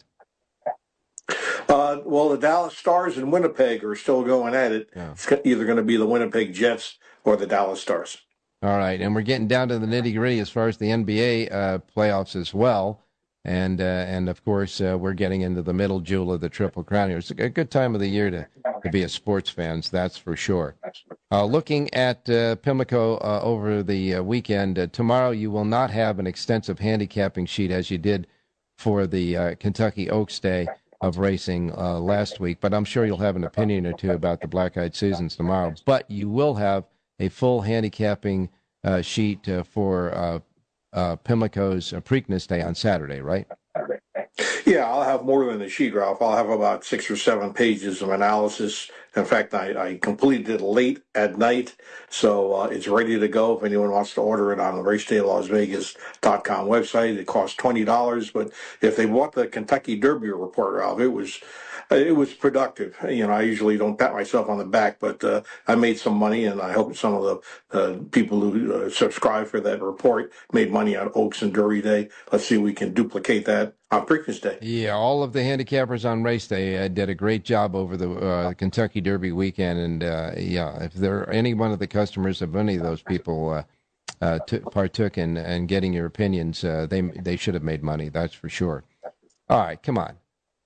Speaker 8: Well, the Dallas Stars and Winnipeg are still going at it. Yeah. It's either going to be the Winnipeg Jets or the Dallas Stars.
Speaker 6: All right, and we're getting down to the nitty-gritty as far as the NBA playoffs as well. And of course, we're getting into the middle jewel of the Triple Crown here. It's a good time of the year to be a sports fan, that's for sure. Looking at Pimlico over the weekend, tomorrow you will not have an extensive handicapping sheet as you did for the Kentucky Oaks Day of racing last week, but I'm sure you'll have an opinion or two about the Black-Eyed Susans tomorrow. But you will have a full handicapping sheet for Pimlico's Preakness Day on Saturday, right?
Speaker 8: Yeah, I'll have more than a sheet, Ralph. I'll have about 6 or 7 pages of analysis. In fact, I completed it late at night, so it's ready to go if anyone wants to order it on the RacedayLasVegas.com website. It costs $20, but if they bought the Kentucky Derby report, Ralph, it was it was productive. I usually don't pat myself on the back, but I made some money, and I hope some of the people who subscribe for that report made money on Oaks and Derby Day. Let's see if we can duplicate that on Preakness Day.
Speaker 6: Yeah, all of the handicappers on race day did a great job over the Kentucky Derby weekend, and if there are any one of the customers of any of those people partook in getting your opinions, they should have made money, that's for sure. All right, come on.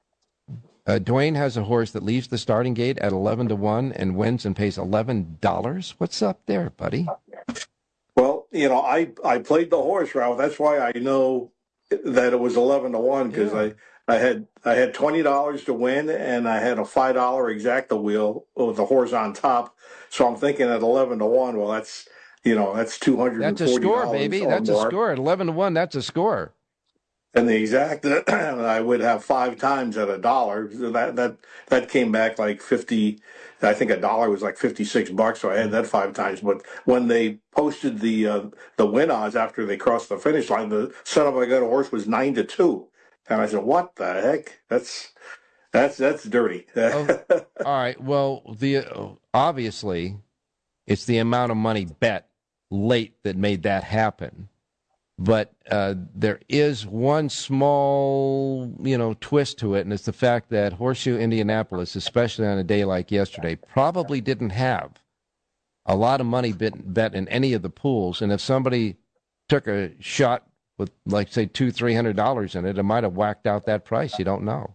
Speaker 6: Dwayne has a horse that leaves the starting gate at 11-1 and wins and pays $11. What's up there, buddy?
Speaker 8: Well, I played the horse, Ralph. That's why I know that it was 11-1 because I had $20 to win, and I had a $5 exacta wheel with the horse on top. So I'm thinking at 11-1. Well, that's $240.
Speaker 6: That's a score, baby. That's a score. At 11-1, that's a score.
Speaker 8: And the exacta, I would have 5 times at $1. That came back like 50. I think $1 was like $56, so I had that 5 times. But when they posted the win odds after they crossed the finish line, the son of a gun horse was 9-2, and I said, "What the heck? That's dirty."
Speaker 6: All right. Well, obviously, it's the amount of money bet late that made that happen. But there is one small, twist to it, and it's the fact that Horseshoe Indianapolis, especially on a day like yesterday, probably didn't have a lot of money bet in any of the pools. And if somebody took a shot with, like, say, $200-300 in it, it might have whacked out that price. You don't know.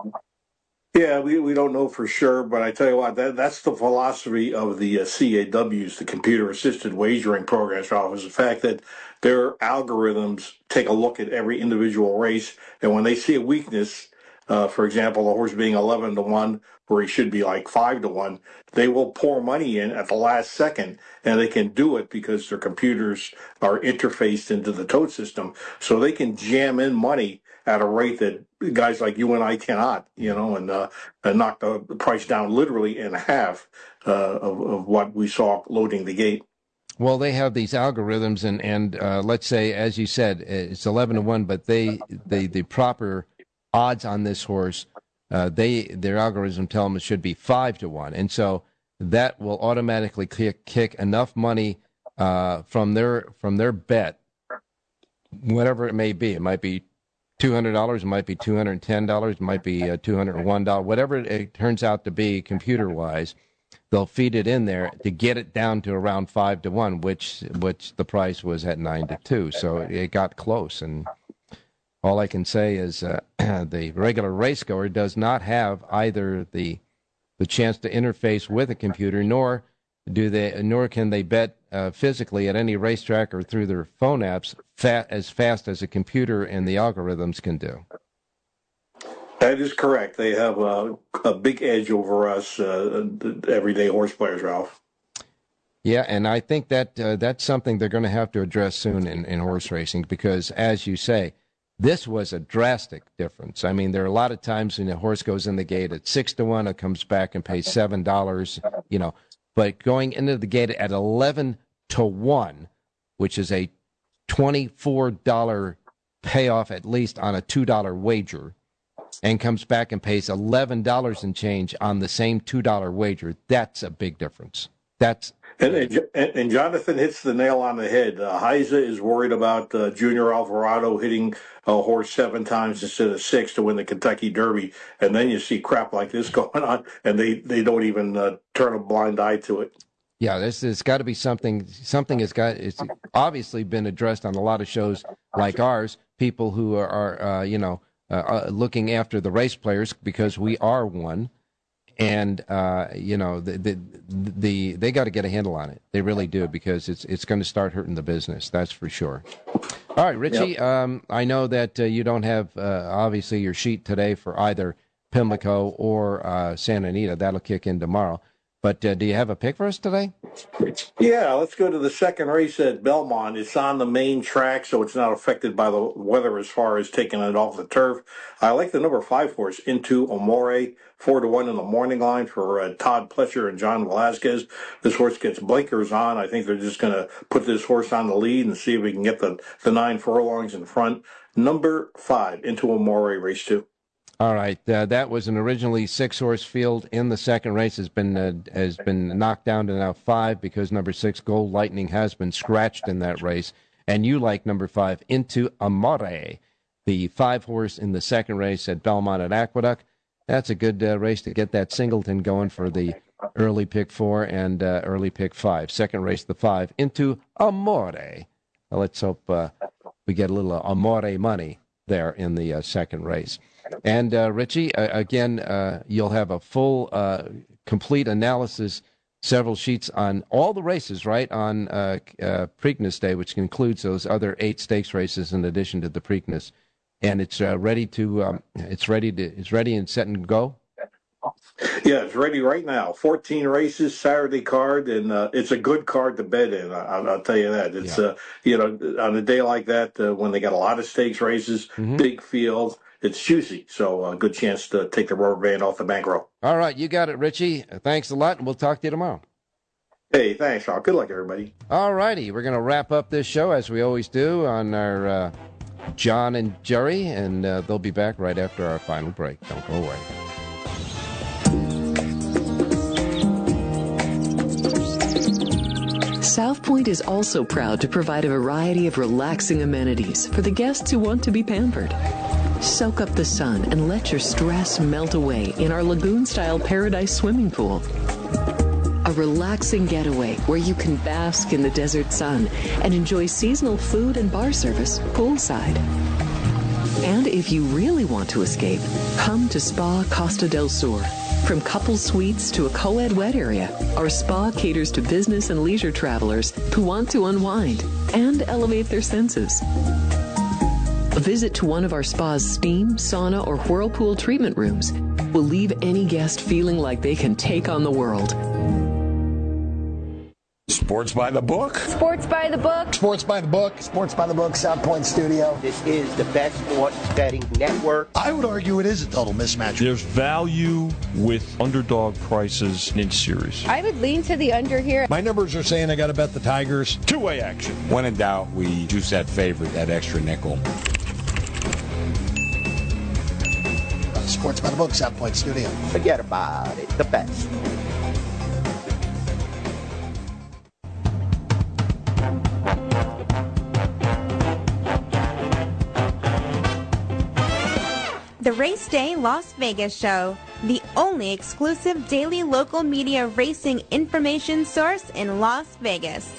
Speaker 8: Yeah, we don't know for sure, but I tell you what, that's the philosophy of the CAWs, the computer-assisted wagering programs, Ralph, is the fact that their algorithms take a look at every individual race, and when they see a weakness, for example, the horse being 11-1, where he should be like 5-1, they will pour money in at the last second, and they can do it because their computers are interfaced into the tote system, so they can jam in money at a rate that guys like you and I cannot, and knock the price down literally in half of what we saw loading the gate.
Speaker 6: Well, they have these algorithms, and let's say, as you said, it's 11-1, but the proper odds on this horse, their algorithm tell them it should be 5-1, and so that will automatically kick enough money from their bet, whatever it may be. It might be $200, it might be $210, it might be $201, whatever it turns out to be computer-wise. They'll feed it in there to get it down to around 5-1, which the price was at 9-2. So it got close, and all I can say is the regular racegoer does not have either the chance to interface with a computer, nor can they bet physically at any racetrack or through their phone apps as fast as a computer and the algorithms can do.
Speaker 8: That is correct. They have a big edge over us everyday horse players, Ralph.
Speaker 6: Yeah, and I think that's something they're going to have to address soon in horse racing because, as you say, this was a drastic difference. I mean, there are a lot of times when a horse goes in the gate at 6-1, it comes back and pays $7, but going into the gate at 11-1, which is a $24 payoff at least on a $2 wager, and comes back and pays $11 and change on the same $2 wager, that's a big difference.
Speaker 8: And Jonathan hits the nail on the head. Heise is worried about Junior Alvarado hitting a horse 7 times instead of 6 to win the Kentucky Derby, and then you see crap like this going on, and they don't even turn a blind eye to it.
Speaker 6: Yeah, there's got to be something. It's obviously been addressed on a lot of shows like ours. People who are looking after the race players because we are one. And they got to get a handle on it. They really do because it's going to start hurting the business. That's for sure. All right, Richie. Yep. I know that you don't have obviously your sheet today for either Pimlico or Santa Anita. That'll kick in tomorrow. But do you have a pick for us today?
Speaker 8: Yeah, let's go to the second race at Belmont. It's on the main track, so it's not affected by the weather as far as taking it off the turf. I like the number 5 horse, Into Amore, 4-1 in the morning line for Todd Pletcher and John Velazquez. This horse gets blinkers on. I think they're just going to put this horse on the lead and see if we can get the 9 furlongs in front. Number 5, Into Amore, race 2.
Speaker 6: All right, that was an originally 6-horse field in the second race. Has been knocked down to now 5 because number 6 Gold Lightning has been scratched in that race. And you like number 5 Into Amore, the 5-horse in the second race at Belmont at Aqueduct. That's a good race to get that singleton going for the early pick 4 and early pick 5. Second race, the 5 Into Amore. Well, let's hope we get a little Amore money there in the second race. And Richie, again, you'll have a full, complete analysis, several sheets on all the races, right, on Preakness Day, which includes those other 8 stakes races in addition to the Preakness. And it's ready and set and go.
Speaker 8: Yeah, it's ready right now. 14 races, Saturday card, and it's a good card to bet in. I'll tell you that. It's on a day like that when they got a lot of stakes races, big fields. It's juicy, so a good chance to take the rubber band off the bankroll.
Speaker 6: All right, you got it, Richie. Thanks a lot, and we'll talk to you tomorrow.
Speaker 8: Hey, thanks, Rob. Good luck, everybody.
Speaker 6: All righty, we're going to wrap up this show, as we always do, on our John and Jerry, and they'll be back right after our final break. Don't go away.
Speaker 1: South Point is also proud to provide a variety of relaxing amenities for the guests who want to be pampered. Soak up the sun and let your stress melt away in our lagoon-style Paradise swimming pool. A relaxing getaway where you can bask in the desert sun and enjoy seasonal food and bar service poolside. And if you really want to escape, come to Spa Costa del Sur. From couple suites to a co-ed wet area, our spa caters to business and leisure travelers who want to unwind and elevate their senses. A visit to one of our spa's steam, sauna, or whirlpool treatment rooms will leave any guest feeling like they can take on the world.
Speaker 9: Sports by the book.
Speaker 10: Sports by the book.
Speaker 9: Sports by the book.
Speaker 11: Sports by the book, South Point Studio.
Speaker 12: This is the best sports betting network.
Speaker 9: I would argue it is a total mismatch.
Speaker 13: There's value with underdog prices in series.
Speaker 10: I would lean to the under here.
Speaker 9: My numbers are saying I got to bet the Tigers.
Speaker 13: Two-way action.
Speaker 14: When in doubt, we juice that favorite, that extra nickel.
Speaker 11: Sports by the book, South Point Studio.
Speaker 12: Forget about it. The best.
Speaker 15: The Race Day Las Vegas Show, the only exclusive daily local media racing information source in Las Vegas.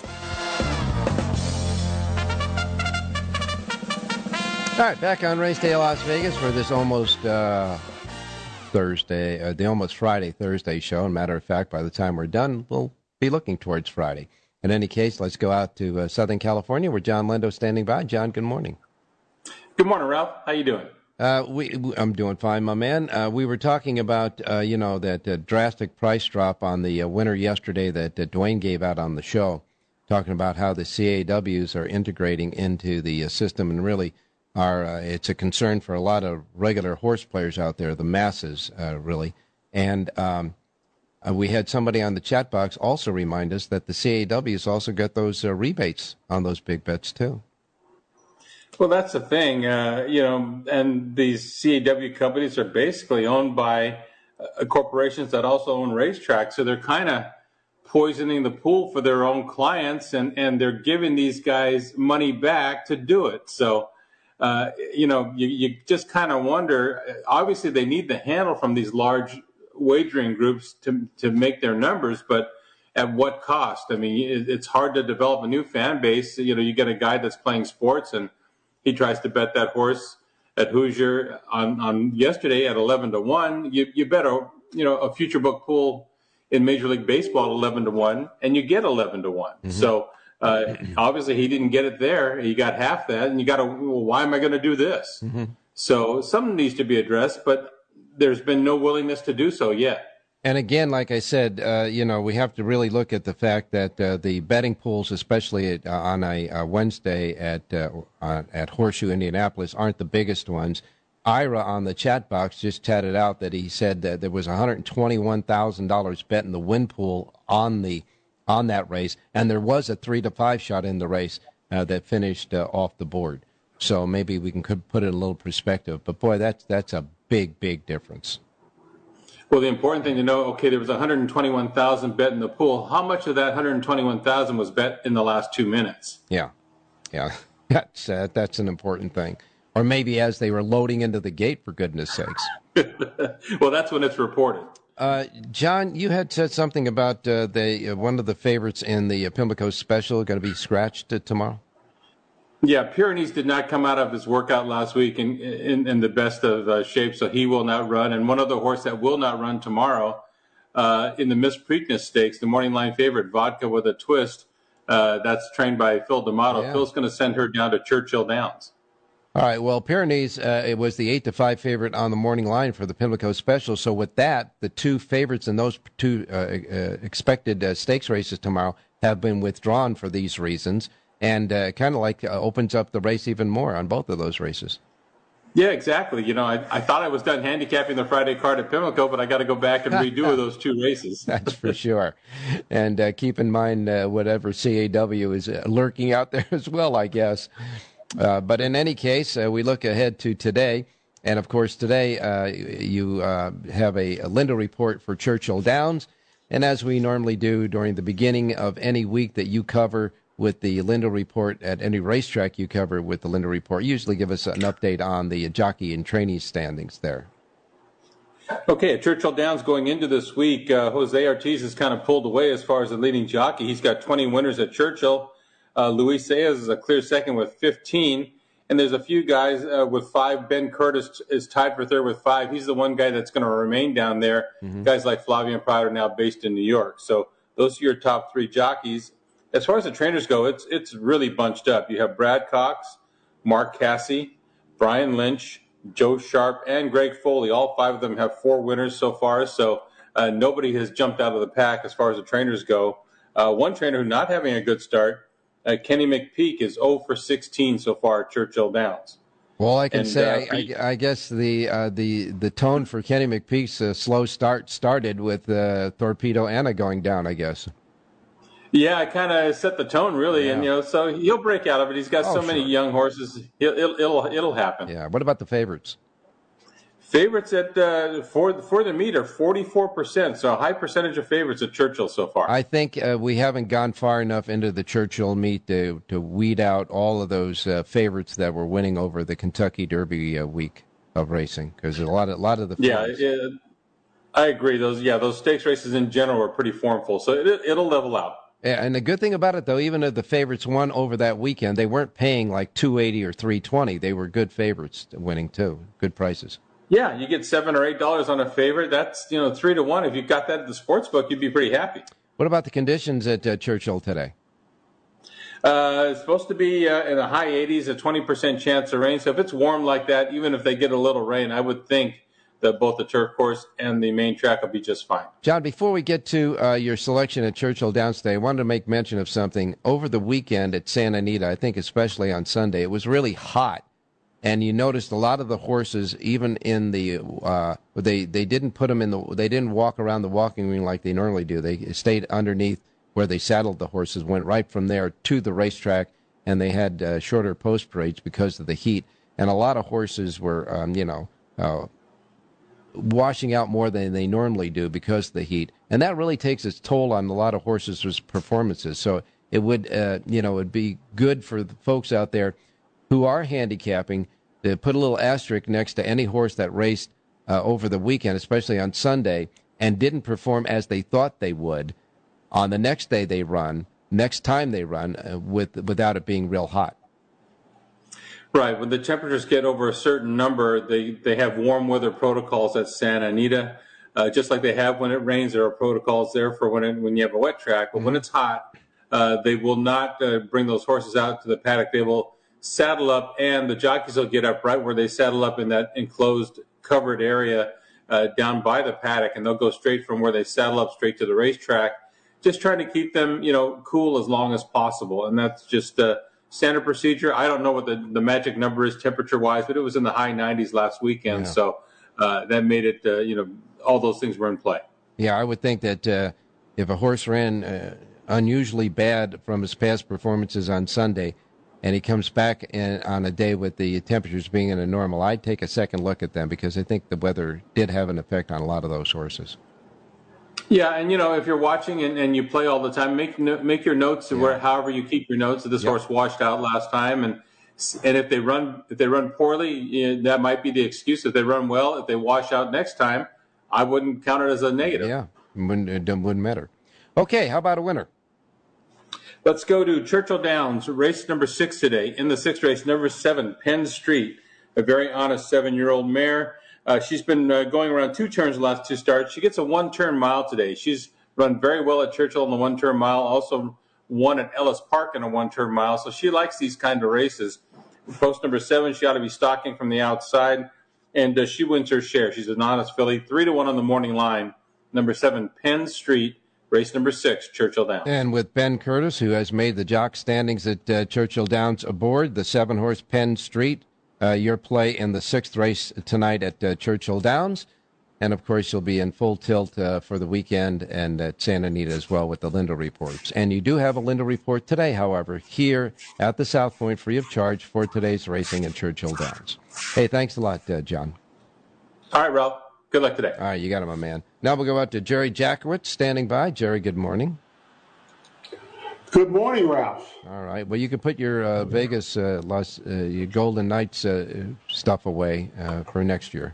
Speaker 6: All right, back on Race Day Las Vegas for this almost Thursday, the almost Thursday show. And matter of fact, by the time we're done, we'll be looking towards Friday. In any case, let's go out to Southern California where John Lindo standing by. John, good morning.
Speaker 16: Good morning, Ralph. How you doing?
Speaker 6: I'm doing fine, my man. We were talking about, that drastic price drop on the winner yesterday that Dwayne gave out on the show, talking about how the CAWs are integrating into the system and really it's a concern for a lot of regular horse players out there, the masses, really. And we had somebody on the chat box also remind us that the CAWs also get those rebates on those big bets, too.
Speaker 16: Well, that's the thing, and these CAW companies are basically owned by corporations that also own racetracks. So they're kind of poisoning the pool for their own clients, and they're giving these guys money back to do it. So, you just kind of wonder, obviously they need the handle from these large wagering groups to make their numbers, but at what cost? I mean, it's hard to develop a new fan base. You get a guy that's playing sports and he tries to bet that horse at Hoosier on yesterday at 11-1. You bet a future book pool in Major League Baseball 11-1, and you get 11-1. Mm-hmm. So obviously he didn't get it there. He got half that, and you got to. Well, why am I going to do this? Mm-hmm. So something needs to be addressed, but there's been no willingness to do so yet.
Speaker 6: And again, like I said, we have to really look at the fact that the betting pools, especially on a Wednesday at Horseshoe Indianapolis, aren't the biggest ones. Ira on the chat box just chatted out that he said that there was $121,000 bet in the win pool on that race, and there was a 3-5 shot in the race that finished off the board. So maybe we can put it in a little perspective. But boy, that's a big, big difference.
Speaker 16: Well, the important thing to know, okay, there was 121,000 bet in the pool. How much of that 121,000 was bet in the last 2 minutes?
Speaker 6: Yeah. That's an important thing. Or maybe as they were loading into the gate, for goodness sakes.
Speaker 16: Well, that's when it's reported.
Speaker 6: John, you had said something about one of the favorites in the Pimlico Special going to be scratched tomorrow.
Speaker 16: Yeah, Pyrenees did not come out of his workout last week in the best of shape, so he will not run. And one other horse that will not run tomorrow in the Miss Preakness Stakes, the morning line favorite, Vodka with a Twist, that's trained by Phil D'Amato. Yeah. Phil's going to send her down to Churchill Downs.
Speaker 6: All right, well, Pyrenees, it was the 8-5 favorite on the morning line for the Pimlico Special. So with that, the two favorites in those two expected stakes races tomorrow have been withdrawn for these reasons. And kind of opens up the race even more on both of those races.
Speaker 16: Yeah, exactly. You know, I thought I was done handicapping the Friday card at Pimlico, but I got to go back and redo those two races.
Speaker 6: That's for sure. And keep in mind whatever CAW is lurking out there as well, I guess. But in any case, we look ahead to today. And, of course, today you have a Linda report for Churchill Downs. And as we normally do during the beginning of any week that you cover with the Linda Report at any racetrack you cover with the Linda Report, usually give us an update on the jockey and trainee standings there.
Speaker 16: Okay, at Churchill Downs going into this week, Jose Ortiz is kind of pulled away as far as the leading jockey. He's got 20 winners at Churchill. Luis Saez is a clear second with 15. And there's a few guys with 5. Ben Curtis is tied for third with 5. He's the one guy that's going to remain down there. Mm-hmm. Guys like Flavien Prat are now based in New York. So those are your top 3 jockeys. As far as the trainers go, it's really bunched up. You have Brad Cox, Mark Casse, Brian Lynch, Joe Sharp, and Greg Foley. All 5 of them have 4 winners so far, so nobody has jumped out of the pack as far as the trainers go. One trainer who's not having a good start, Kenny McPeak, is 0 for 16 so far at Churchill Downs.
Speaker 6: Well, I can say I guess the tone for Kenny McPeak's slow start started with Torpedo Anna going down, I guess.
Speaker 16: Yeah, it kind of set the tone, really, yeah. And so he'll break out of it. He's got so many young horses; it'll happen.
Speaker 6: Yeah. What about the favorites?
Speaker 16: Favorites at for the meet are 44%, so a high percentage of favorites at Churchill so far.
Speaker 6: I think we haven't gone far enough into the Churchill meet to weed out all of those favorites that were winning over the Kentucky Derby week of racing, because a lot of the favorites.
Speaker 16: Yeah, I agree. Those stakes races in general are pretty formful, so it'll level out.
Speaker 6: Yeah, and the good thing about it, though, even if the favorites won over that weekend, they weren't paying like $280 or $320. They were good favorites winning, too. Good prices.
Speaker 16: Yeah, you get $7 or $8 on a favorite. That's 3 to 1. If you got that at the sports book, you'd be pretty happy.
Speaker 6: What about the conditions at Churchill today?
Speaker 16: It's supposed to be in the high 80s, a 20% chance of rain. So if it's warm like that, even if they get a little rain, I would think that both the turf course and the main track will be just fine.
Speaker 6: John, before we get to your selection at Churchill Downs today, I wanted to make mention of something. Over the weekend at Santa Anita, I think especially on Sunday, it was really hot. And you noticed a lot of the horses, even in the they didn't put them they didn't walk around the walking ring like they normally do. They stayed underneath where they saddled the horses, went right from there to the racetrack, and they had shorter post parades because of the heat. And a lot of horses were, washing out more than they normally do because of the heat. And that really takes its toll on a lot of horses' performances. So it would, it'd be good for the folks out there who are handicapping to put a little asterisk next to any horse that raced over the weekend, especially on Sunday, and didn't perform as they thought they would on the next day they run, next time they run, without it being real hot.
Speaker 16: Right. When the temperatures get over a certain number, they have warm weather protocols at Santa Anita. Just like they have when it rains, there are protocols there for when you have a wet track. But when it's hot, they will not bring those horses out to the paddock. They will saddle up, and the jockeys will get up right where they saddle up in that enclosed covered area down by the paddock, and they'll go straight from where they saddle up straight to the racetrack, just trying to keep them, cool as long as possible. And that's just standard procedure. I don't know what the magic number is temperature-wise, but it was in the high 90s last weekend, so that made it, all those things were in play.
Speaker 6: Yeah, I would think that if a horse ran unusually bad from his past performances on Sunday, and he comes back on a day with the temperatures being in a normal, I'd take a second look at them because I think the weather did have an effect on a lot of those horses.
Speaker 16: Yeah, and if you're watching and you play all the time, make your notes where however you keep your notes. This horse washed out last time, and if they run poorly, that might be the excuse. If they run well, if they wash out next time, I wouldn't count it as a negative.
Speaker 6: Yeah, it wouldn't matter. Okay, how about a winner?
Speaker 16: Let's go to Churchill Downs, race number 6 today. In the 6th race, number 7, Penn Street, a very honest 7-year-old mare. She's been going around 2 turns the last 2 starts. She gets a 1-turn mile today. She's run very well at Churchill in the 1-turn mile, also won at Ellis Park in a 1-turn mile. So she likes these kind of races. Post number 7, she ought to be stalking from the outside, and she wins her share. She's an honest filly, 3-1 on the morning line. Number 7, Penn Street. Race number 6, Churchill Downs.
Speaker 6: And with Ben Curtis, who has made the jock standings at Churchill Downs aboard, the 7-horse Penn Street, your play in the 6th race tonight at Churchill Downs. And, of course, you'll be in full tilt for the weekend and at Santa Anita as well with the Linda reports. And you do have a Linda report today, however, here at the South Point, free of charge for today's racing at Churchill Downs. Hey, thanks a lot, John.
Speaker 16: All right, Ralph. Good luck today.
Speaker 6: All right, you got it, my man. Now we'll go out to Jerry Jackowitz standing by. Jerry, good morning.
Speaker 7: Good morning, Ralph.
Speaker 6: All right. Well, you can put your Vegas, your Golden Knights stuff away for next year.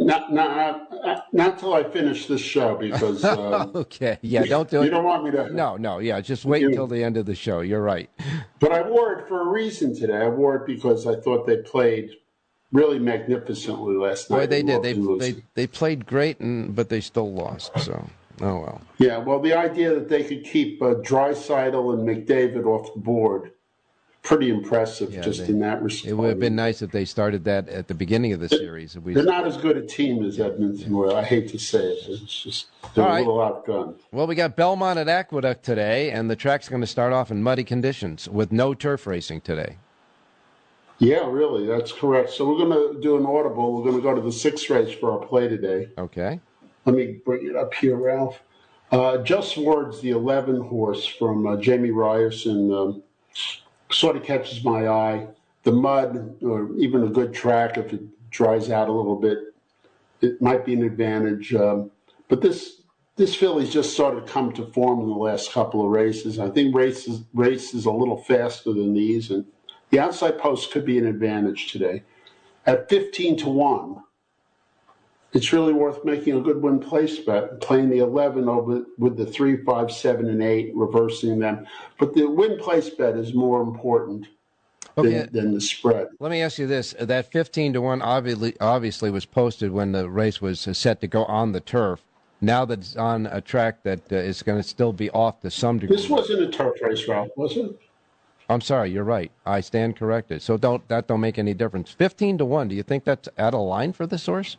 Speaker 7: Not till I finish this show because.
Speaker 6: Okay. Yeah. Don't do it.
Speaker 7: You don't want me to.
Speaker 6: No. Yeah. Just wait until the end of the show. You're right.
Speaker 7: But I wore it for a reason today. I wore it because I thought they played really magnificently last night.
Speaker 6: Boy, they did. They played great, but they still lost. So, oh well.
Speaker 7: Yeah, well, the idea that they could keep Draisaitl and McDavid off the board, pretty impressive in that respect.
Speaker 6: It would have been nice if they started that at the beginning of the series.
Speaker 7: They're not as good a team as Edmonton were. I hate to say it. It's just they're a little outgunned.
Speaker 6: Well, we got Belmont at Aqueduct today, and the track's going to start off in muddy conditions with no turf racing today.
Speaker 7: Yeah, really, that's correct. So we're going to do an audible. We're going to go to the 6th race for our play today.
Speaker 6: Okay.
Speaker 7: Let me bring it up here, Ralph. Just Words, the 11-horse from Jamie Ryerson, sort of catches my eye. The mud, or even a good track, if it dries out a little bit, it might be an advantage. But this filly's just sort of come to form in the last couple of races. I think race is a little faster than these, and the outside post could be an advantage today. At 15-1, it's really worth making a good win place bet, playing the 11 over with the 3, 5, 7, and 8, reversing them. But the win place bet is more important than the spread.
Speaker 6: Let me ask you this. That 15-1 obviously was posted when the race was set to go on the turf. Now that it's on a track that is going to still be off to some degree.
Speaker 7: This wasn't a turf race, Ralph, was it?
Speaker 6: I'm sorry, you're right. I stand corrected. So don't make any difference. 15-1. Do you think that's out of line for this horse?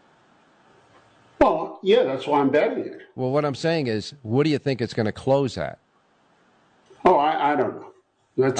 Speaker 7: Well, yeah, that's why I'm betting it.
Speaker 6: Well, what I'm saying is, what do you think it's going to close at?
Speaker 7: Oh, I don't know. That's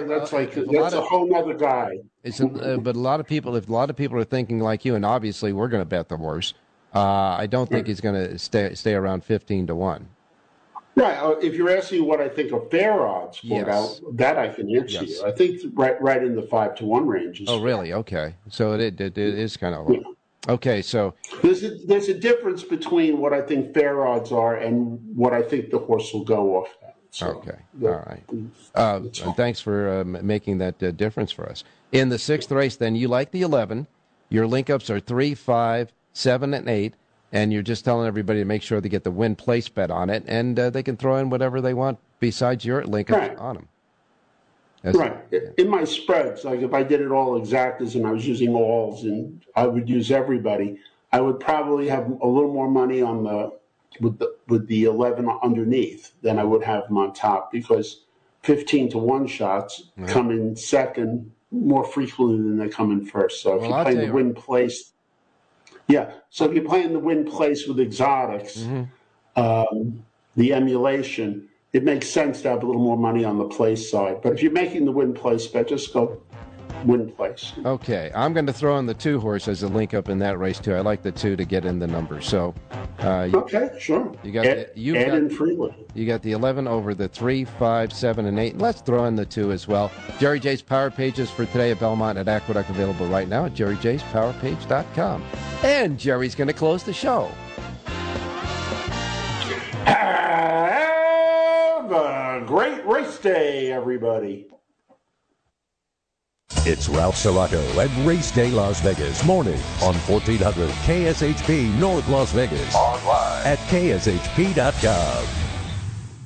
Speaker 7: a whole other guy.
Speaker 6: But a lot of people, if a lot of people are thinking like you, and obviously we're going to bet the horse, I don't think he's going to stay around 15-1.
Speaker 7: Right. If you're asking what I think of fair odds for that I can answer you. I think right in the 5-1 range.
Speaker 6: Oh, really? Okay. So it is kind of low. Yeah. Okay, so
Speaker 7: there's a difference between what I think fair odds are and what I think the horse will go off at. So,
Speaker 6: okay, all right. Thanks for making that difference for us. In the 6th race, then, you like the 11. Your link-ups are 3, 5, 7, and 8, and you're just telling everybody to make sure they get the win place bet on it, and they can throw in whatever they want besides your link-ups on them.
Speaker 7: Right. In my spreads, like if I did it all exactas and I was using alls and I would use everybody, I would probably have a little more money on with the 11 underneath than I would have them on top, because 15-1 shots come in second more frequently than they come in first. So if you're playing the win place, so if you're playing the win place with exotics, the emulation, it makes sense to have a little more money on the place side. But if you're making the win place bet, just go
Speaker 17: wouldn't place.
Speaker 6: Okay, I'm going to throw in the 2 horse as a link up in that race too. I like the 2 to get in the number. So,
Speaker 17: okay, sure.
Speaker 6: You got
Speaker 17: in Freewood.
Speaker 6: You got the 11 over the 3, 5, 7, and 8. And let's throw in the 2 as well. Jerry J's Power Pages for today at Belmont at Aqueduct, available right now at jerryjspowerpage.com. And Jerry's going to close the show.
Speaker 17: Have a great race day, everybody.
Speaker 18: It's Ralph Siraco at Race Day Las Vegas, morning on 1400 KSHP North Las Vegas. Online at kshp.com.